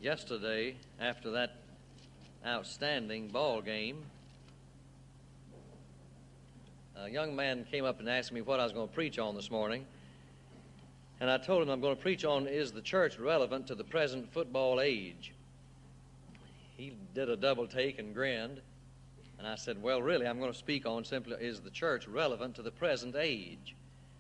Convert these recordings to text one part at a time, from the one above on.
Yesterday, after that outstanding ball game, a young man came up and asked me what I was going to preach on this morning. And I told him I'm going to preach on, is the church relevant to the present football age? He did a double take and grinned. And I said, well, really, I'm going to speak on simply, is the church relevant to the present age?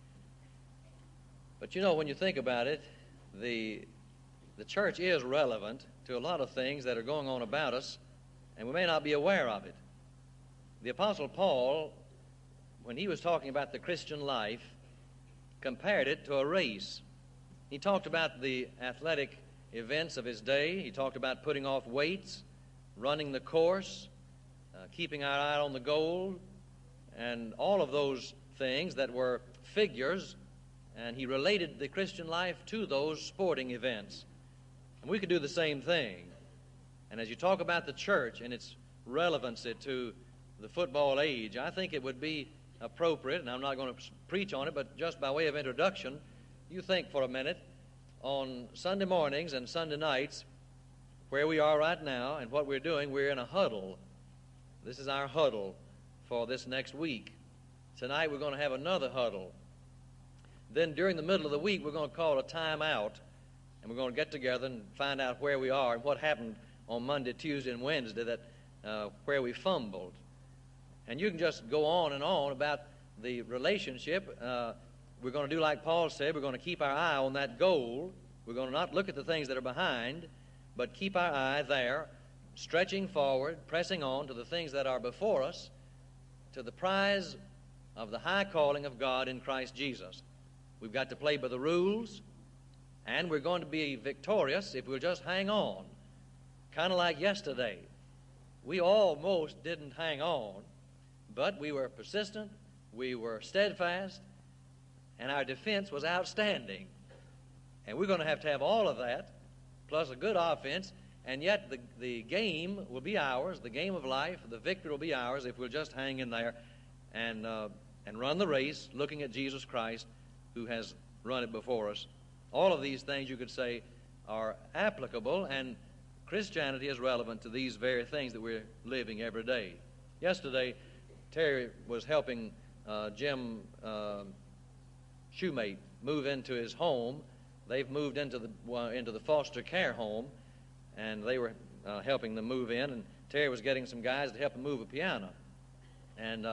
But you know, when you think about it, the church is relevant to a lot of things that are going on about us, and we may not be aware of it. The Apostle Paul, when he was talking about the Christian life, compared it to a race. He talked about the athletic events of his day. He talked about putting off weights, running the course, keeping our eye on the goal, and all of those things that were figures, and he related the Christian life to those sporting events. And we could do the same thing. And as you talk about the church and its relevancy to the football age, I think it would be appropriate, and I'm not going to preach on it, but just by way of introduction, you think for a minute on Sunday mornings and Sunday nights where we are right now and what we're doing. We're in a huddle. This is our huddle for this next week. Tonight we're going to have another huddle. Then during the middle of the week we're going to call a time out, and we're going to get together and find out where we are and what happened on Monday, Tuesday, and Wednesday, that where we fumbled. And you can just go on and on about the relationship. We're going to do like Paul said. We're going to keep our eye on that goal. We're going to not look at the things that are behind, but keep our eye there, stretching forward, pressing on to the things that are before us, to the prize of the high calling of God in Christ Jesus. We've got to play by the rules, and we're going to be victorious if we'll just hang on. Kind of like yesterday. We almost didn't hang on, but we were persistent, we were steadfast, and our defense was outstanding. And we're going to have all of that, plus a good offense, and yet the game will be ours, the game of life, the victory will be ours if we'll just hang in there and run the race, looking at Jesus Christ, who has run it before us. All of these things, you could say, are applicable, and Christianity is relevant to these very things that we're living every day. Yesterday, Terry was helping Jim Shoemate move into his home. They've moved into the foster care home, and they were helping them move in, and Terry was getting some guys to help him move a piano. And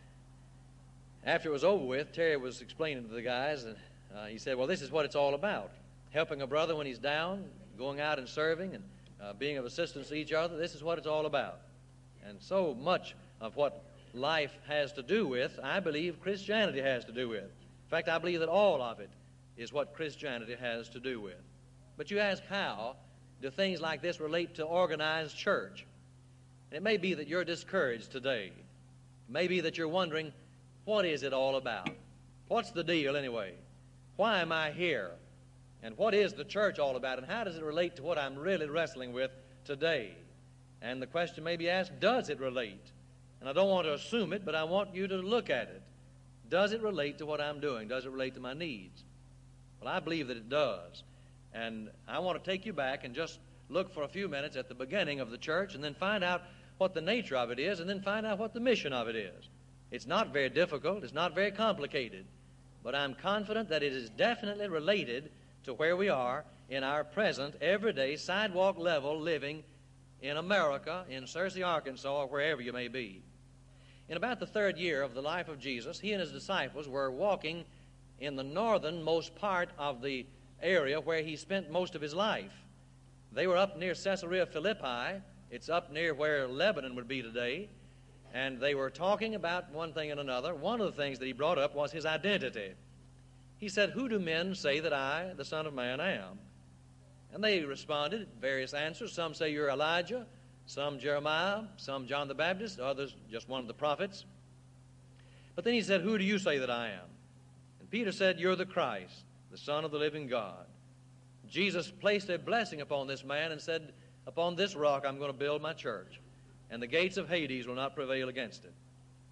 after it was over with, Terry was explaining to the guys, and he said, well, this is what it's all about. Helping a brother when he's down, going out and serving, and being of assistance to each other. This is what it's all about. And so much of what life has to do with, I believe Christianity has to do with. In fact, I believe that all of it is what Christianity has to do with. But you ask, how do things like this relate to organized church? And it may be that you're discouraged today. It may be that you're wondering, what is it all about? What's the deal anyway? Why am I here? And what is the church all about? And how does it relate to what I'm really wrestling with today? And the question may be asked, does it relate? And I don't want to assume it, but I want you to look at it. Does it relate to what I'm doing? Does it relate to my needs? Well, I believe that it does. And I want to take you back and just look for a few minutes at the beginning of the church, and then find out what the nature of it is, and then find out what the mission of it is. It's not very difficult. It's not very complicated. But I'm confident that it is definitely related to where we are in our present, everyday, sidewalk level living in America, in Searcy, Arkansas, or wherever you may be. In about the third year of the life of Jesus, he and his disciples were walking in the northernmost part of the area where he spent most of his life. They were up near Caesarea Philippi. It's up near where Lebanon would be today. And they were talking about one thing and another. One of the things that he brought up was his identity. He said, who do men say that I, the Son of Man, am? And they responded, various answers. Some say you're Elijah, some Jeremiah, some John the Baptist, others just one of the prophets. But then he said, who do you say that I am? And Peter said, you're the Christ, the Son of the living God. Jesus placed a blessing upon this man and said, upon this rock I'm going to build my church, and the gates of Hades will not prevail against it.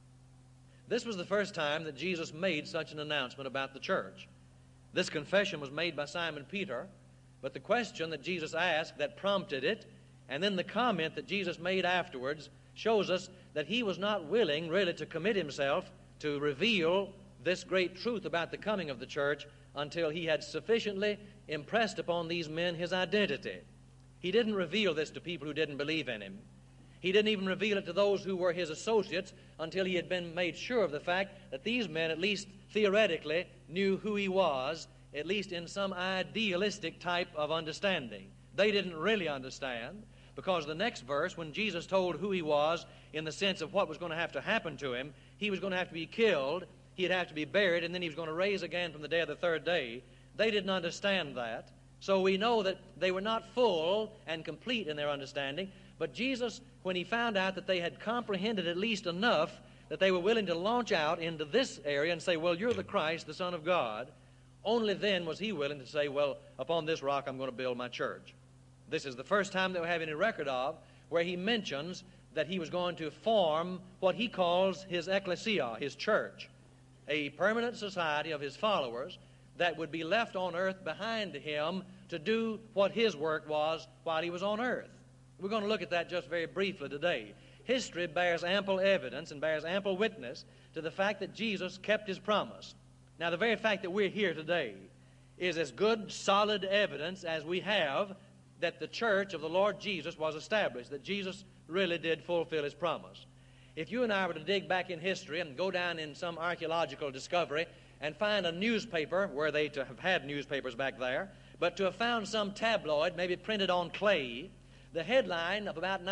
This was the first time that Jesus made such an announcement about the church. This confession was made by Simon Peter, But the question that Jesus asked that prompted it, and then the comment that Jesus made afterwards, shows us that he was not willing really to commit himself to reveal this great truth about the coming of the church until he had sufficiently impressed upon these men his identity. He didn't reveal this to people who didn't believe in him. He didn't even reveal it to those who were his associates until he had been made sure of the fact that these men, at least theoretically, knew who he was, at least in some idealistic type of understanding. They didn't really understand, because the next verse, when Jesus told who he was in the sense of what was going to have to happen to him, he was going to have to be killed, he'd have to be buried, and then he was going to rise again from the dead the third day. They didn't understand that. So we know that they were not full and complete in their understanding. But Jesus, when he found out that they had comprehended at least enough that they were willing to launch out into this area and say, well, you're the Christ, the Son of God, only then was he willing to say, well, upon this rock I'm going to build my church. This is the first time that we have any record of where he mentions that he was going to form what he calls his ecclesia, his church, a permanent society of his followers that would be left on earth behind him to do what his work was while he was on earth. We're going to look at that just very briefly today. History bears ample evidence and bears ample witness to the fact that Jesus kept his promise. Now, the very fact that we're here today is as good, solid evidence as we have that the church of the Lord Jesus was established, that Jesus really did fulfill his promise. If you and I were to dig back in history and go down in some archaeological discovery and find a newspaper, were they to have had newspapers back there, but to have found some tabloid, maybe printed on clay, the headline of about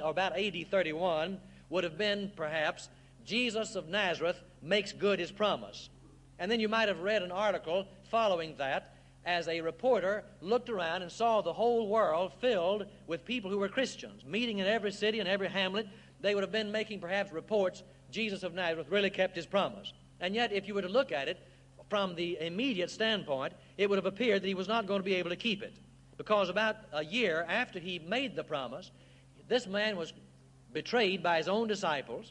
AD 31 would have been, perhaps, Jesus of Nazareth makes good his promise. And then you might have read an article following that as a reporter looked around and saw the whole world filled with people who were Christians, meeting in every city and every hamlet. They would have been making perhaps reports, Jesus of Nazareth really kept his promise. And yet, if you were to look at it from the immediate standpoint, it would have appeared that he was not going to be able to keep it. Because about a year after he made the promise, this man was betrayed by his own disciples.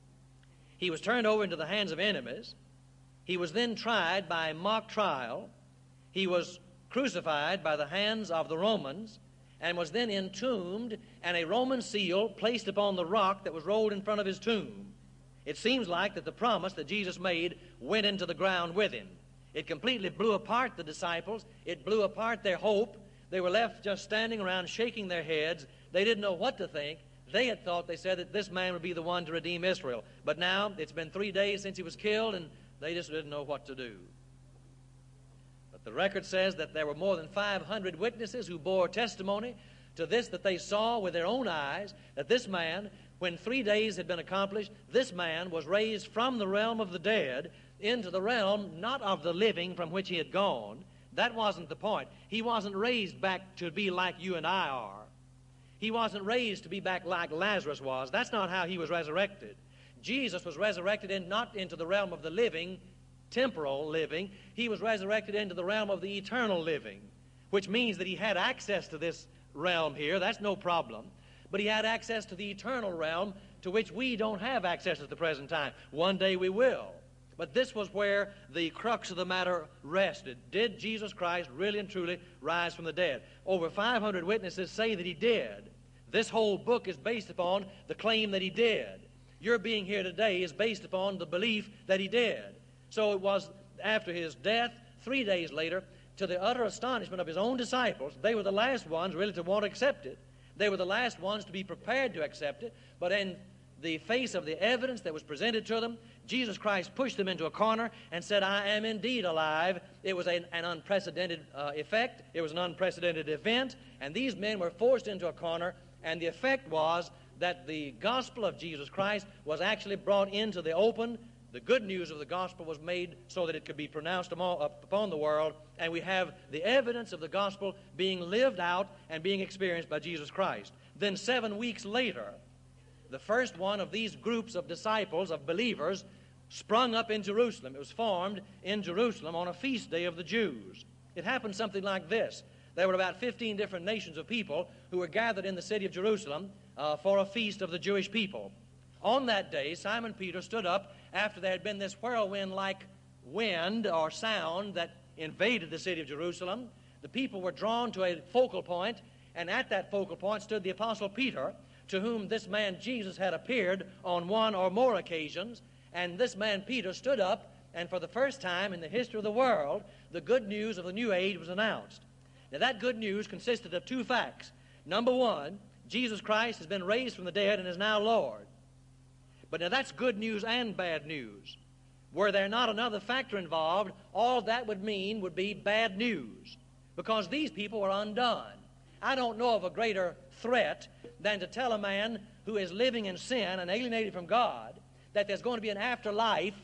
He was turned over into the hands of enemies. He was then tried by a mock trial. He was crucified by the hands of the Romans and was then entombed, and a Roman seal placed upon the rock that was rolled in front of his tomb. It seems like that the promise that Jesus made went into the ground with him. It completely blew apart the disciples. It blew apart their hope. They were left just standing around shaking their heads. They didn't know what to think. They had thought, they said, that this man would be the one to redeem Israel. But now it's been 3 days since he was killed, and they just didn't know what to do. But the record says that there were more than 500 witnesses who bore testimony to this, that they saw with their own eyes that this man, when 3 days had been accomplished, this man was raised from the realm of the dead into the realm not of the living from which he had gone. That wasn't the point. He wasn't raised back to be like you and I are. He wasn't raised to be back like Lazarus was. That's not how he was resurrected. Jesus was resurrected not into the realm of the living, temporal living. He was resurrected into the realm of the eternal living, which means that he had access to this realm here. That's no problem. But he had access to the eternal realm to which we don't have access at the present time. One day we will. But this was where the crux of the matter rested. Did Jesus Christ really and truly rise from the dead? Over 500 witnesses say that he did. This whole book is based upon the claim that he did. Your being here today is based upon the belief that he did. So it was after his death, 3 days later, to the utter astonishment of his own disciples, they were the last ones really to want to accept it. They were the last ones to be prepared to accept it. But in the face of the evidence that was presented to them, Jesus Christ pushed them into a corner and said, I am indeed alive. It was an unprecedented effect. It was an unprecedented event. And these men were forced into a corner, and the effect was that the gospel of Jesus Christ was actually brought into the open. The good news of the gospel was made so that it could be pronounced upon the world, and we have the evidence of the gospel being lived out and being experienced by Jesus Christ. Then 7 weeks later, the first one of these groups of disciples, of believers, sprung up in Jerusalem. It was formed in Jerusalem on a feast day of the Jews. It happened something like this. There were about 15 different nations of people who were gathered in the city of Jerusalem for a feast of the Jewish people. On that day, Simon Peter stood up after there had been this whirlwind-like wind or sound that invaded the city of Jerusalem. the people were drawn to a focal point, and at that focal point stood the Apostle Peter, to whom this man Jesus had appeared on one or more occasions. And this man Peter stood up, and for the first time in the history of the world, the good news of the new age was announced. Now, that good news consisted of two facts. Number one, Jesus Christ has been raised from the dead and is now Lord. But now that's good news and bad news. Were there not another factor involved, all that would mean would be bad news, because these people were undone. I don't know of a greater threat than to tell a man who is living in sin and alienated from God that there's going to be an afterlife.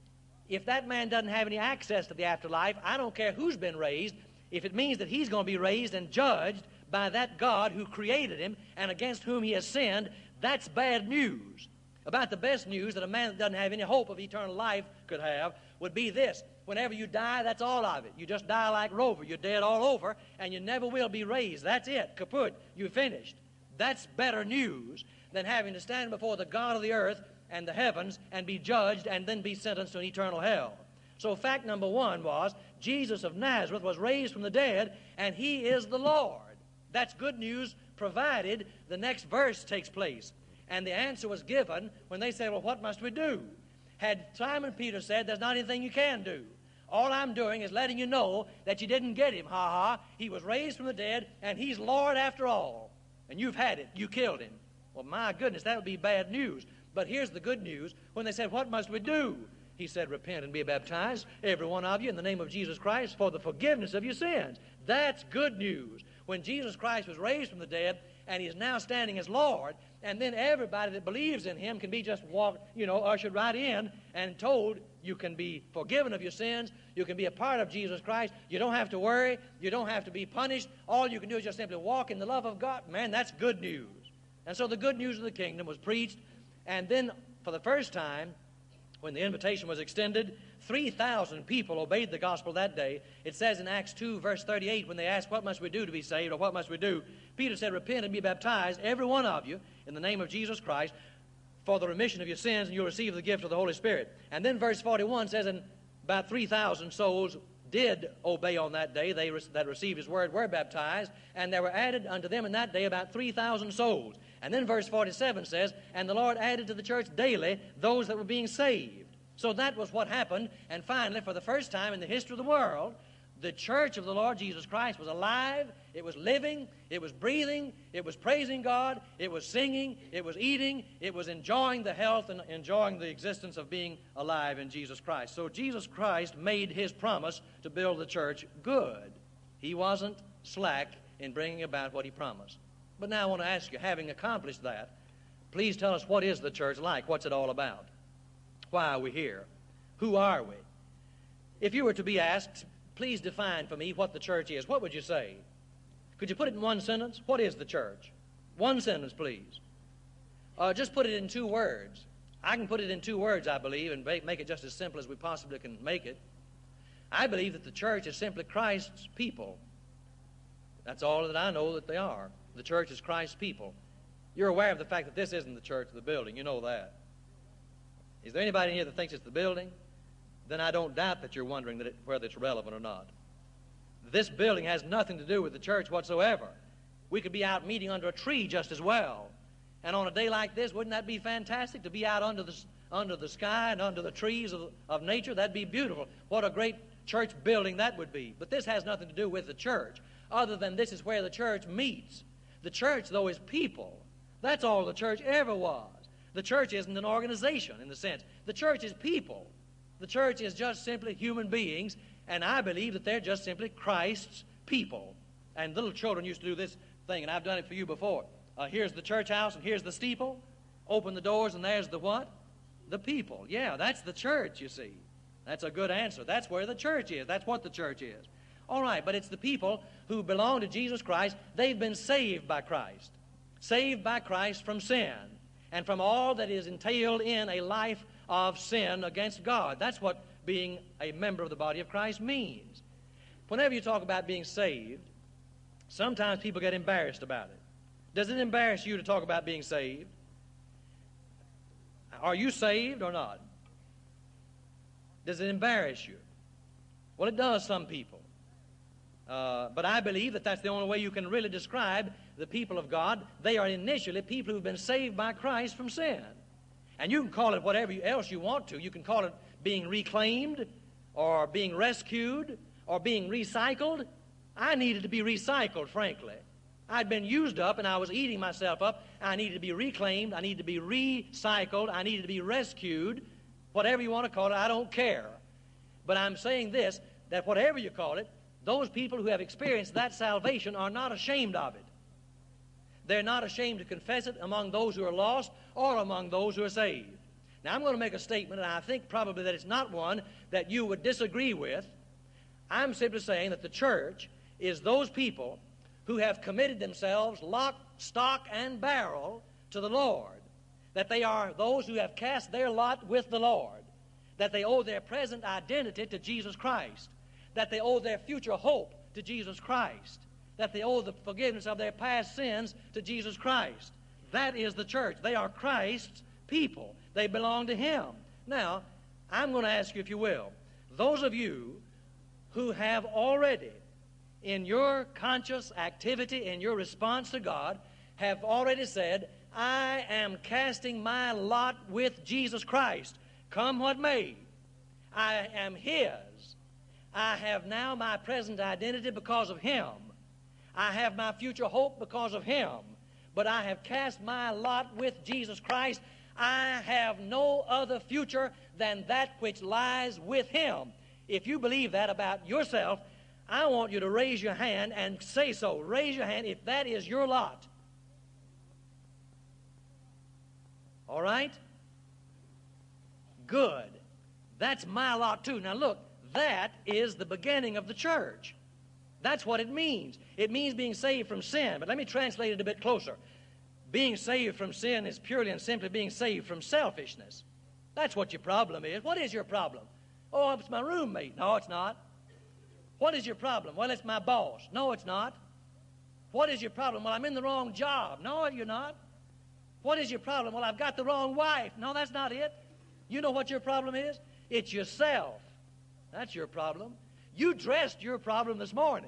If that man doesn't have any access to the afterlife, I don't care who's been raised. If it means that he's going to be raised and judged by that God who created him and against whom he has sinned, that's bad news. About the best news that a man that doesn't have any hope of eternal life could have would be this. Whenever you die, that's all of it. You just die like Rover. You're dead all over, and you never will be raised. That's it. Kaput. You're finished. That's better news than having to stand before the God of the earth and the heavens and be judged and then be sentenced to an eternal hell. So fact number one was Jesus of Nazareth was raised from the dead, and he is the Lord. That's good news, provided the next verse takes place. And the answer was given when they said, well, what must we do? Had Simon Peter said, there's not anything you can do. All I'm doing is letting you know that you didn't get him. Ha ha. He was raised from the dead, and he's Lord after all. And you've had it. You killed him. Well, my goodness, that would be bad news. But here's the good news. When they said, what must we do? He said, repent and be baptized, every one of you, in the name of Jesus Christ, for the forgiveness of your sins. That's good news. When Jesus Christ was raised from the dead, and he is now standing as Lord, and then everybody that believes in him can be just ushered right in and told you can be forgiven of your sins, you can be a part of Jesus Christ, you don't have to worry, you don't have to be punished, all you can do is just simply walk in the love of God. Man, that's good news. And so the good news of the kingdom was preached, and then for the first time, when the invitation was extended, 3,000 people obeyed the gospel that day. It says in Acts 2, verse 38, when they asked, what must we do to be saved, or what must we do? Peter said, repent and be baptized, every one of you, in the name of Jesus Christ, for the remission of your sins, and you'll receive the gift of the Holy Spirit. And then verse 41 says, and about 3,000 souls did obey on that day. They that received his word were baptized, and there were added unto them in that day about 3,000 souls. And then verse 47 says, and the Lord added to the church daily those that were being saved. So that was what happened, and finally, for the first time in the history of the world, the church of the Lord Jesus Christ was alive, it was living, it was breathing, it was praising God, it was singing, it was eating, it was enjoying the health and enjoying the existence of being alive in Jesus Christ. So Jesus Christ made his promise to build the church good. He wasn't slack in bringing about what he promised. But now I want to ask you, having accomplished that, please tell us, what is the church like? What's it all about? Why are we here? Who are we? If you were to be asked, please define for me what the church is, what would you say? Could you put it in one sentence? What is the church? One sentence, please. Just put it in 2 words. I can put it in 2 words, I believe, and make it just as simple as we possibly can make it. I believe that the church is simply Christ's people. That's all that I know that they are. The church is Christ's people. You're aware of the fact that this isn't the church or the building. You know that. Is there anybody in here that thinks it's the building? Then I don't doubt that you're wondering whether it's relevant or not. This building has nothing to do with the church whatsoever. We could be out meeting under a tree just as well. And on a day like this, wouldn't that be fantastic to be out under the sky and under the trees of nature? That'd be beautiful. What a great church building that would be. But this has nothing to do with the church, other than this is where the church meets. The church, though, is people. That's all the church ever was. The church isn't an organization in the sense. The church is people. The church is just simply human beings, and I believe that they're just simply Christ's people. And little children used to do this thing, and I've done it for you before. Here's the church house, and here's the steeple. Open the doors, and there's the what? The people. Yeah, that's the church, you see. That's a good answer. That's where the church is. That's what the church is. All right, but it's the people who belong to Jesus Christ. They've been saved by Christ. Saved by Christ from sin and from all that is entailed in a life of sin against God. That's what being a member of the body of Christ means. Whenever you talk about being saved, sometimes people get embarrassed about it. Does it embarrass you to talk about being saved? Are you saved or not? Does it embarrass you? Well, it does some people. But I believe that that's the only way you can really describe the people of God. They are initially people who've been saved by Christ from sin. And you can call it whatever else you want to. You can call it being reclaimed or being rescued or being recycled. I needed to be recycled, frankly. I'd been used up and I was eating myself up. I needed to be reclaimed. I needed to be recycled. I needed to be rescued. Whatever you want to call it, I don't care. But I'm saying this, that whatever you call it, those people who have experienced that salvation are not ashamed of it. They're not ashamed to confess it among those who are lost or among those who are saved. Now, I'm going to make a statement, and I think probably that it's not one that you would disagree with. I'm simply saying that the church is those people who have committed themselves lock, stock, and barrel to the Lord, that they are those who have cast their lot with the Lord, that they owe their present identity to Jesus Christ, that they owe their future hope to Jesus Christ, that they owe the forgiveness of their past sins to Jesus Christ. That is the church. They are Christ's people. They belong to Him. Now, I'm going to ask you, if you will, those of you who have already, in your conscious activity, in your response to God, have already said, I am casting my lot with Jesus Christ, come what may. I am His. I have now my present identity because of Him. I have my future hope because of Him. But I have cast my lot with Jesus Christ. I have no other future than that which lies with Him. If you believe that about yourself, I want you to raise your hand and say so. Raise your hand if that is your lot. All right? Good. That's my lot too. Now look, that is the beginning of the church. That's what it means. It means being saved from sin. But let me translate it a bit closer. Being saved from sin is purely and simply being saved from selfishness. That's what your problem is. What is your problem? Oh, it's my roommate. No, it's not. What is your problem? Well, it's my boss. No, it's not. What is your problem? Well, I'm in the wrong job. No, you're not. What is your problem? Well, I've got the wrong wife. No, that's not it. You know what your problem is? It's yourself. That's your problem. You dressed your problem this morning.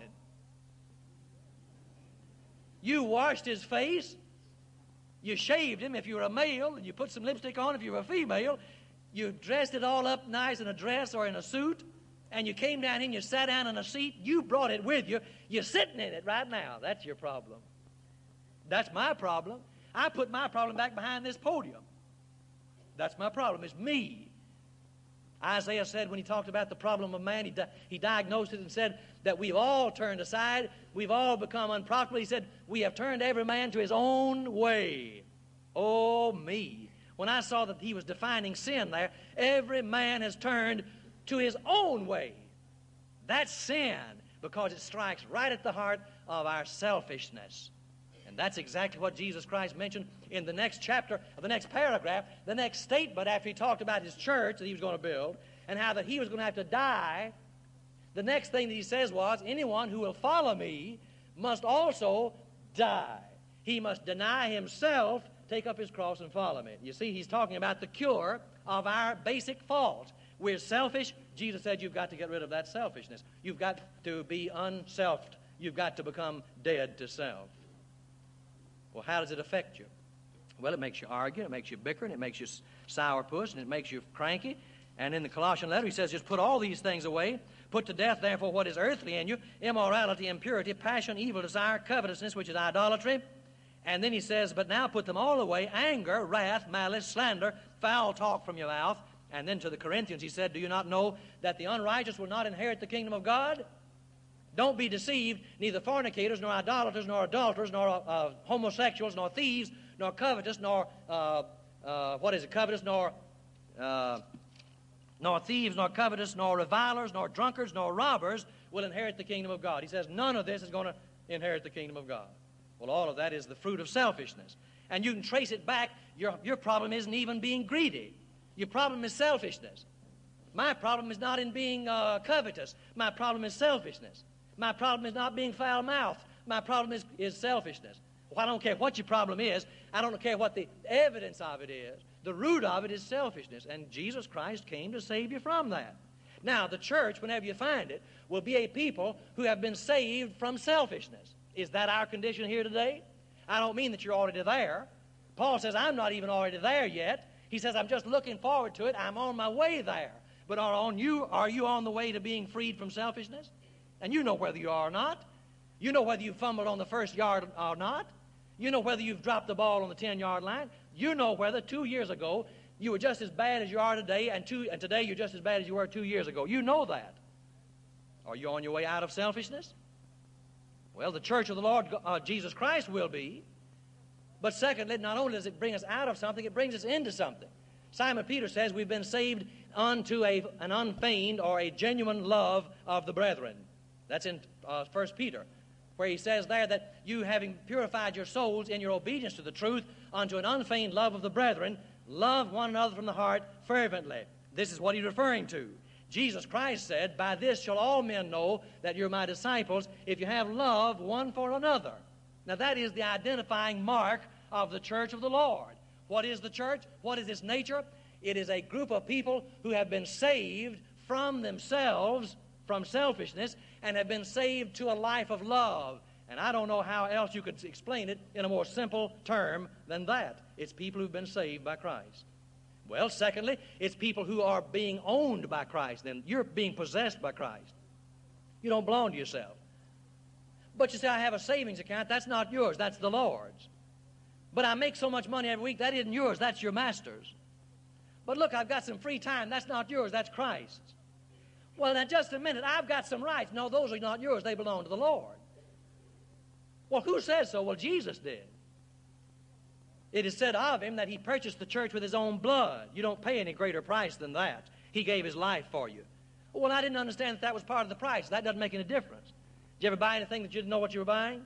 You washed his face. You shaved him if you were a male, and you put some lipstick on if you were a female. You dressed it all up nice in a dress or in a suit, and you came down here and you sat down in a seat. You brought it with you. You're sitting in it right now. That's your problem. That's my problem. I put my problem back behind this podium. That's my problem. It's me. Isaiah said when he talked about the problem of man, he diagnosed it and said that we've all turned aside. We've all become unprofitable. He said, we have turned every man to his own way. Oh, me. When I saw that he was defining sin there, every man has turned to his own way. That's sin, because it strikes right at the heart of our selfishness. And that's exactly what Jesus Christ mentioned in the next chapter, or the next paragraph, the next statement after he talked about his church that he was going to build and how that he was going to have to die. The next thing that he says was, anyone who will follow me must also die. He must deny himself, take up his cross, and follow me. You see, he's talking about the cure of our basic fault. We're selfish. Jesus said you've got to get rid of that selfishness. You've got to be unselfed. You've got to become dead to self. Well, how does it affect you? Well, it makes you argue, it makes you bicker, and it makes you sourpuss, and it makes you cranky. And in the Colossian letter, he says, just put all these things away. Put to death, therefore, what is earthly in you, immorality, impurity, passion, evil desire, covetousness, which is idolatry. And then he says, but now put them all away, anger, wrath, malice, slander, foul talk from your mouth. And then to the Corinthians, he said, do you not know that the unrighteous will not inherit the kingdom of God? Don't be deceived, neither fornicators, nor idolaters, nor adulterers, nor homosexuals, nor thieves, nor covetous, nor, covetous, nor thieves, nor covetous, nor revilers, nor drunkards, nor robbers will inherit the kingdom of God. He says none of this is going to inherit the kingdom of God. Well, all of that is the fruit of selfishness. And you can trace it back. Your problem isn't even being greedy. Your problem is selfishness. My problem is not in being covetous. My problem is selfishness. My problem is not being foul-mouthed. My problem is selfishness. Well, I don't care what your problem is. I don't care what the evidence of it is. The root of it is selfishness. And Jesus Christ came to save you from that. Now, the church, whenever you find it, will be a people who have been saved from selfishness. Is that our condition here today? I don't mean that you're already there. Paul says, I'm not even already there yet. He says, I'm just looking forward to it. I'm on my way there. But are you on the way to being freed from selfishness? And you know whether you are or not. You know whether you fumbled on the first yard or not. You know whether you've dropped the ball on the 10-yard line. You know whether 2 years ago you were just as bad as you are today, and today you're just as bad as you were 2 years ago. You know that. Are you on your way out of selfishness? Well, the church of the Lord Jesus Christ will be. But secondly, not only does it bring us out of something, it brings us into something. Simon Peter says we've been saved unto an unfeigned or a genuine love of the brethren. That's in 1 Peter, where he says there that you, having purified your souls in your obedience to the truth, unto an unfeigned love of the brethren, love one another from the heart fervently. This is what he's referring to. Jesus Christ said, by this shall all men know that you're my disciples, if you have love one for another. Now that is the identifying mark of the church of the Lord. What is the church? What is its nature? It is a group of people who have been saved from themselves, from selfishness, and have been saved to a life of love. And I don't know how else you could explain it in a more simple term than that. It's people who've been saved by Christ. Well, secondly, it's people who are being owned by Christ. Then you're being possessed by Christ. You don't belong to yourself. But you say, I have a savings account. That's not yours. That's the Lord's. But I make so much money every week. That isn't yours. That's your master's. But look, I've got some free time. That's not yours. That's Christ's. Well, now, just a minute. I've got some rights. No, those are not yours. They belong to the Lord. Well, who says so? Well, Jesus did. It is said of him that he purchased the church with his own blood. You don't pay any greater price than that. He gave his life for you. Well, I didn't understand that that was part of the price. That doesn't make any difference. Did you ever buy anything that you didn't know what you were buying?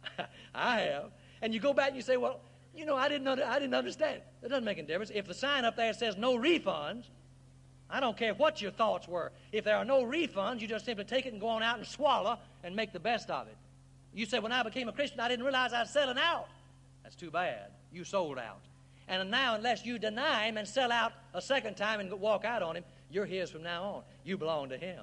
I have. And you go back and you say, well, you know, I didn't understand. That doesn't make any difference. If the sign up there says no refunds, I don't care what your thoughts were. If there are no refunds, you just simply take it and go on out and swallow and make the best of it. You say, when I became a Christian, I didn't realize I was selling out. That's too bad. You sold out. And now, unless you deny him and sell out a second time and walk out on him, you're his from now on. You belong to him.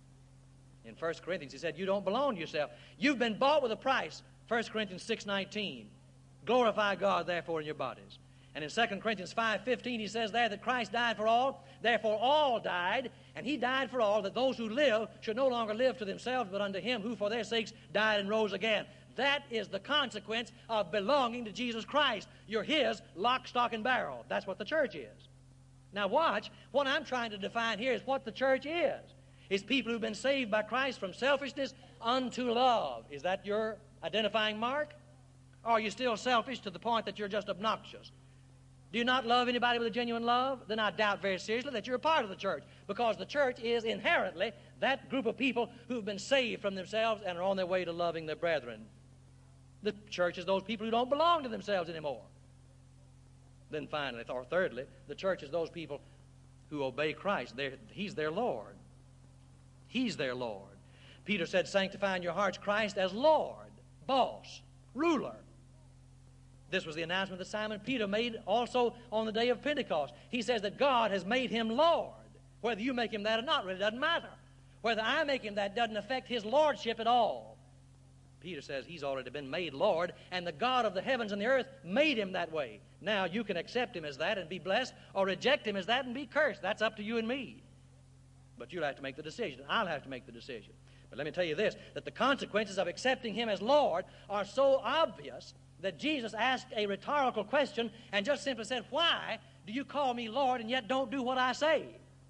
In 1 Corinthians, he said, you don't belong to yourself. You've been bought with a price. 1 Corinthians 6:19. Glorify God, therefore, in your bodies. And in 2 Corinthians 5:15, he says there that Christ died for all. Therefore, all died, and he died for all, that those who live should no longer live to themselves, but unto him who for their sakes died and rose again. That is the consequence of belonging to Jesus Christ. You're his lock, stock, and barrel. That's what the church is. Now watch, what I'm trying to define here is what the church is. It's people who've been saved by Christ from selfishness unto love. Is that your identifying mark? Or are you still selfish to the point that you're just obnoxious? Do you not love anybody with a genuine love? Then I doubt very seriously that you're a part of the church, because the church is inherently that group of people who've been saved from themselves and are on their way to loving their brethren. The church is those people who don't belong to themselves anymore. Then finally, or thirdly, the church is those people who obey Christ. He's their Lord. He's their Lord. Peter said, sanctify in your hearts Christ as Lord, boss, ruler. This was the announcement that Simon Peter made also on the day of Pentecost. He says that God has made him Lord. Whether you make him that or not really doesn't matter. Whether I make him that doesn't affect his lordship at all. Peter says he's already been made Lord, and the God of the heavens and the earth made him that way. Now you can accept him as that and be blessed, or reject him as that and be cursed. That's up to you and me. But you'll have to make the decision. I'll have to make the decision. But let me tell you this, that the consequences of accepting him as Lord are so obvious that Jesus asked a rhetorical question and just simply said, why do you call me Lord and yet don't do what I say?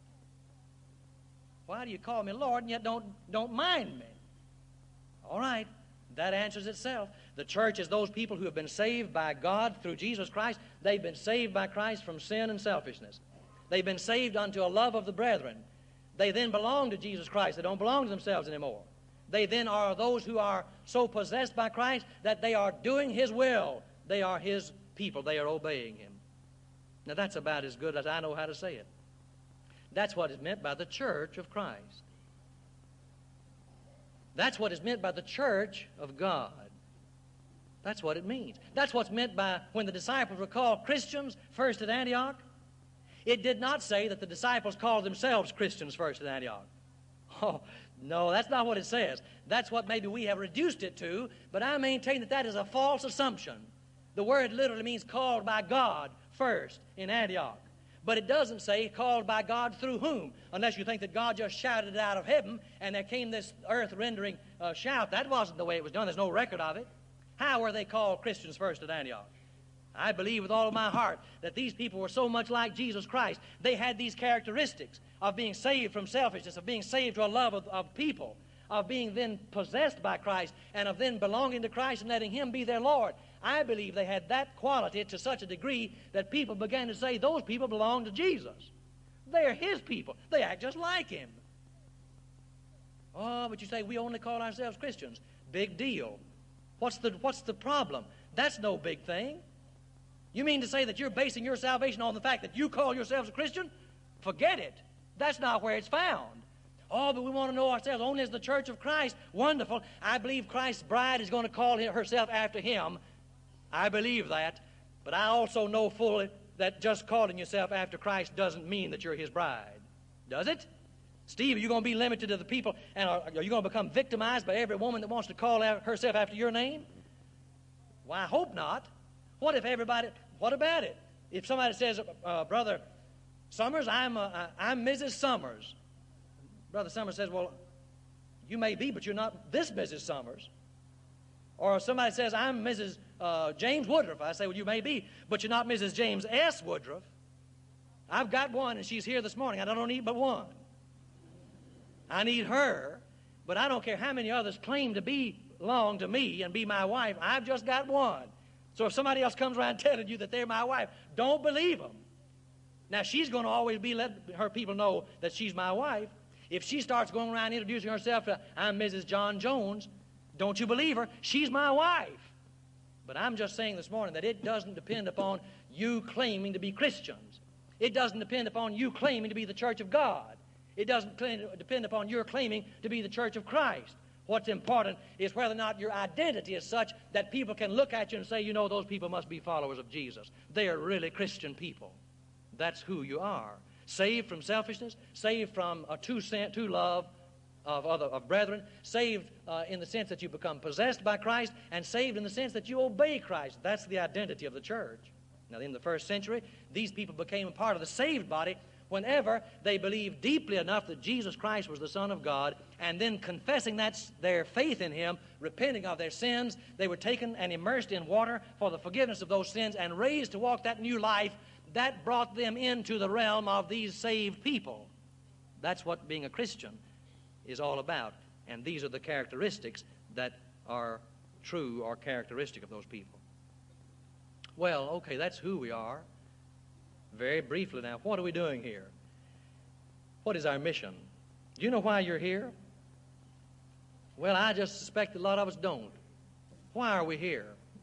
Why do you call me Lord and yet don't mind me? All right, that answers itself. The church is those people who have been saved by God through Jesus Christ. They've been saved by Christ from sin and selfishness. They've been saved unto a love of the brethren. They then belong to Jesus Christ. They don't belong to themselves anymore. They then are those who are so possessed by Christ that they are doing his will. They are his people. They are obeying him. Now that's about as good as I know how to say it. That's what is meant by the church of Christ. That's what is meant by the church of God. That's what it means. That's what's meant by when the disciples were called Christians first at Antioch. It did not say that the disciples called themselves Christians first in Antioch. Oh, no, that's not what it says. That's what maybe we have reduced it to, but I maintain that that is a false assumption. The word literally means called by God first in Antioch. But it doesn't say called by God through whom, unless you think that God just shouted it out of heaven and there came this earth-rendering shout. That wasn't the way it was done. There's no record of it. How were they called Christians first at Antioch? I believe with all of my heart that these people were so much like Jesus Christ. They had these characteristics of being saved from selfishness, of being saved to a love of people, of being then possessed by Christ, and of then belonging to Christ and letting Him be their Lord. I believe they had that quality to such a degree that people began to say those people belong to Jesus. They're His people. They act just like Him. Oh, but you say we only call ourselves Christians. Big deal. What's the problem? That's no big thing. You mean to say that you're basing your salvation on the fact that you call yourselves a Christian? Forget it. That's not where it's found. Oh, but we want to know ourselves only as the church of Christ. Wonderful. I believe Christ's bride is going to call herself after Him. I believe that. But I also know fully that just calling yourself after Christ doesn't mean that you're His bride. Does it? Steve, are you going to be limited to the people, and are you going to become victimized by every woman that wants to call herself after your name? Well, I hope not. What about it? If somebody says, Brother Summers, I'm Mrs. Summers. Brother Summers says, well, you may be, but you're not this Mrs. Summers. Or if somebody says, I'm Mrs. James Woodruff. I say, well, you may be, but you're not Mrs. James S. Woodruff. I've got one, and she's here this morning. I don't need but one. I need her, but I don't care how many others claim to belong to me and be my wife. I've just got one. So if somebody else comes around telling you that they're my wife, don't believe them. Now, she's going to always let her people know that she's my wife. If she starts going around introducing herself to, I'm Mrs. John Jones, don't you believe her? She's my wife. But I'm just saying this morning that it doesn't depend upon you claiming to be Christians. It doesn't depend upon you claiming to be the church of God. It doesn't depend upon your claiming to be the church of Christ. What's important is whether or not your identity is such that people can look at you and say, you know, those people must be followers of Jesus. They are really Christian people. That's who you are. Saved from selfishness, saved from a true love of brethren, saved in the sense that you become possessed by Christ, and saved in the sense that you obey Christ. That's the identity of the church. Now, in the first century, these people became a part of the saved body whenever they believed deeply enough that Jesus Christ was the Son of God, and then confessing their faith in Him, repenting of their sins, they were taken and immersed in water for the forgiveness of those sins and raised to walk that new life. That brought them into the realm of these saved people. That's what being a Christian is all about. And these are the characteristics that are true or characteristic of those people. Well, okay, that's who we are. Very briefly now, what are we doing here? What is our mission? Do you know why you're here? Well, I just suspect a lot of us don't. Why are we here?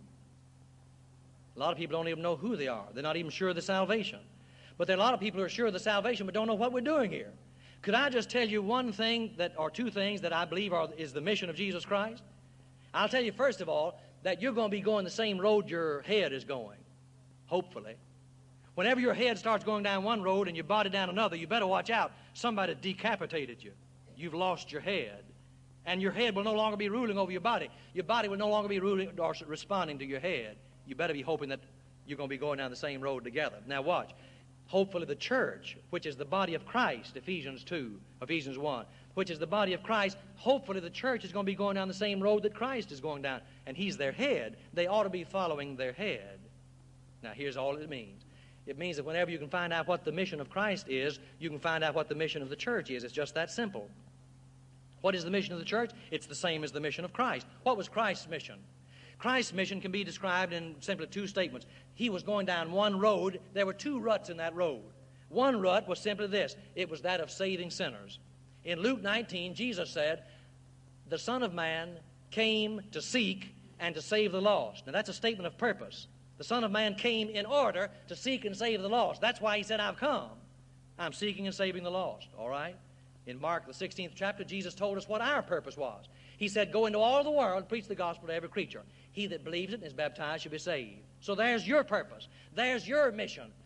A lot of people don't even know who they are. They're not even sure of the salvation. But there are a lot of people who are sure of the salvation but don't know what we're doing here. Could I just tell you one thing or two things that I believe is the mission of Jesus Christ? I'll tell you first of all that you're going to be going the same road your head is going, hopefully. Whenever your head starts going down one road and your body down another, you better watch out. Somebody decapitated you. You've lost your head. And your head will no longer be ruling over your body. Your body will no longer be ruling or responding to your head. You better be hoping that you're going to be going down the same road together. Now watch. Hopefully the church, which is the body of Christ, Ephesians 1, which is the body of Christ, hopefully the church is going to be going down the same road that Christ is going down. And He's their head. They ought to be following their head. Now here's all it means. It means that whenever you can find out what the mission of Christ is, you can find out what the mission of the church is. It's just that simple. What is the mission of the church? It's the same as the mission of Christ. What was Christ's mission? Christ's mission can be described in simply two statements. He was going down one road. There were two ruts in that road. One rut was simply this. It was that of saving sinners. In Luke 19, Jesus said, the Son of Man came to seek and to save the lost. Now that's a statement of purpose. The Son of Man came in order to seek and save the lost. That's why He said, I've come. I'm seeking and saving the lost. All right? In Mark, the 16th chapter, Jesus told us what our purpose was. He said, go into all the world and preach the gospel to every creature. He that believes it and is baptized shall be saved. So there's your purpose. There's your mission.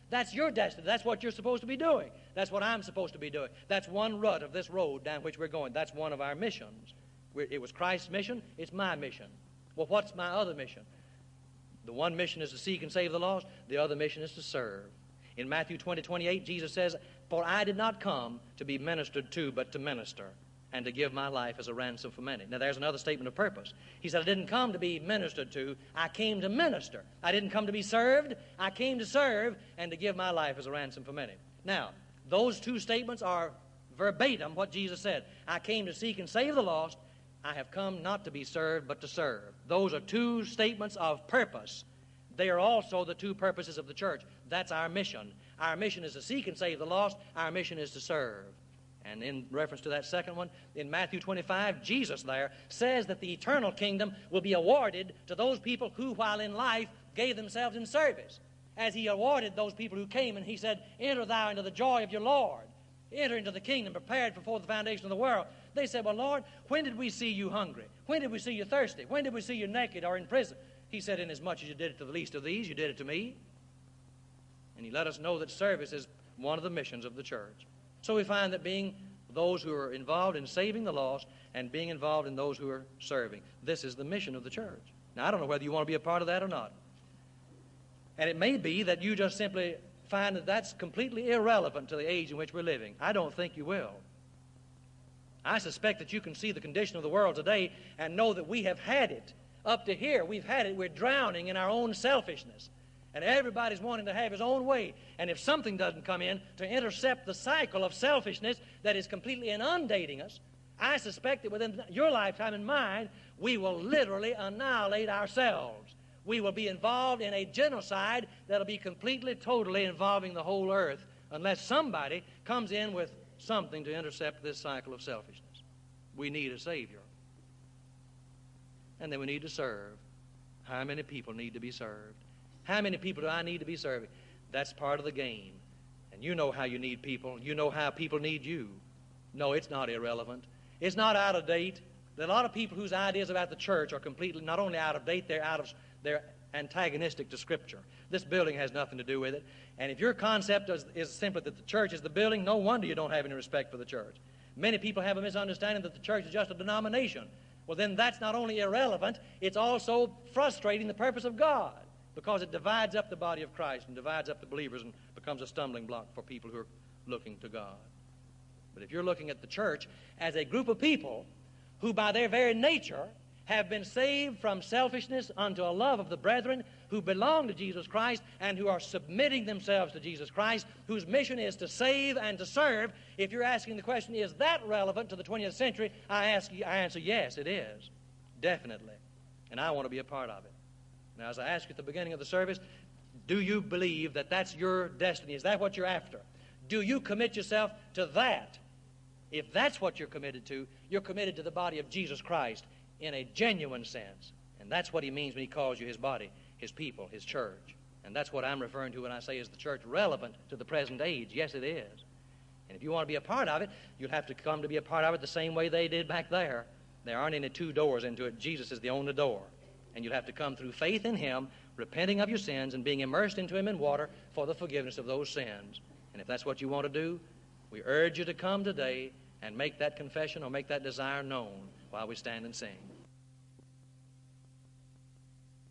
That's your destiny. That's what you're supposed to be doing. That's what I'm supposed to be doing. That's one rut of this road down which we're going. That's one of our missions. It was Christ's mission. It's my mission. Well, what's my other mission? The one mission is to seek and save the lost. The other mission is to serve. In Matthew 20:28, Jesus says, "For I did not come to be ministered to, but to minister, and to give my life as a ransom for many." Now, there's another statement of purpose. He said, I didn't come to be ministered to. I came to minister. I didn't come to be served. I came to serve and to give my life as a ransom for many. Now, those two statements are verbatim what Jesus said. I came to seek and save the lost. I have come not to be served, but to serve. Those are two statements of purpose. They are also the two purposes of the church. That's our mission. Our mission is to seek and save the lost. Our mission is to serve. And in reference to that second one, in Matthew 25, Jesus there says that the eternal kingdom will be awarded to those people who, while in life, gave themselves in service. As he awarded those people who came, and he said, enter thou into the joy of your Lord. Enter into the kingdom prepared before the foundation of the world. They said, well, Lord, when did we see you hungry? When did we see you thirsty? When did we see you naked or in prison? He said, inasmuch as you did it to the least of these, you did it to me. And he let us know that service is one of the missions of the church. So we find that being those who are involved in saving the lost and being involved in those who are serving, this is the mission of the church. Now, I don't know whether you want to be a part of that or not. And it may be that you just simply find that that's completely irrelevant to the age in which we're living. I don't think you will. I suspect that you can see the condition of the world today and know that we have had it. Up to here, we've had it. We're drowning in our own selfishness. And everybody's wanting to have his own way. And if something doesn't come in to intercept the cycle of selfishness that is completely inundating us, I suspect that within your lifetime and mine, we will literally annihilate ourselves. We will be involved in a genocide that'll be completely, totally involving the whole earth unless somebody comes in with something to intercept this cycle of selfishness. We need a Savior. And then we need to serve. How many people need to be served? How many people do I need to be serving? That's part of the game. And you know how you need people. You know how people need you. No, it's not irrelevant. It's not out of date. There are a lot of people whose ideas about the church are completely not only out of date, they're antagonistic to Scripture. This building has nothing to do with it. And if your concept is simply that the church is the building, no wonder you don't have any respect for the church. Many people have a misunderstanding that the church is just a denomination. Well, then that's not only irrelevant, it's also frustrating the purpose of God, because it divides up the body of Christ and divides up the believers and becomes a stumbling block for people who are looking to God. But if you're looking at the church as a group of people who by their very nature have been saved from selfishness unto a love of the brethren, who belong to Jesus Christ and who are submitting themselves to Jesus Christ, whose mission is to save and to serve, if you're asking the question, is that relevant to the 20th century? I answer, yes, it is. Definitely. And I want to be a part of it. Now, as I asked you at the beginning of the service, do you believe that that's your destiny? Is that what you're after? Do you commit yourself to that? If that's what you're committed to the body of Jesus Christ in a genuine sense. And that's what he means when he calls you his body, his people, his church. And that's what I'm referring to when I say, is the church relevant to the present age? Yes, it is. And if you want to be a part of it, you'll have to come to be a part of it the same way they did back there. There aren't any two doors into it. Jesus is the only door. And you'll have to come through faith in him, repenting of your sins, and being immersed into him in water for the forgiveness of those sins. And if that's what you want to do, we urge you to come today and make that confession or make that desire known while we stand and sing.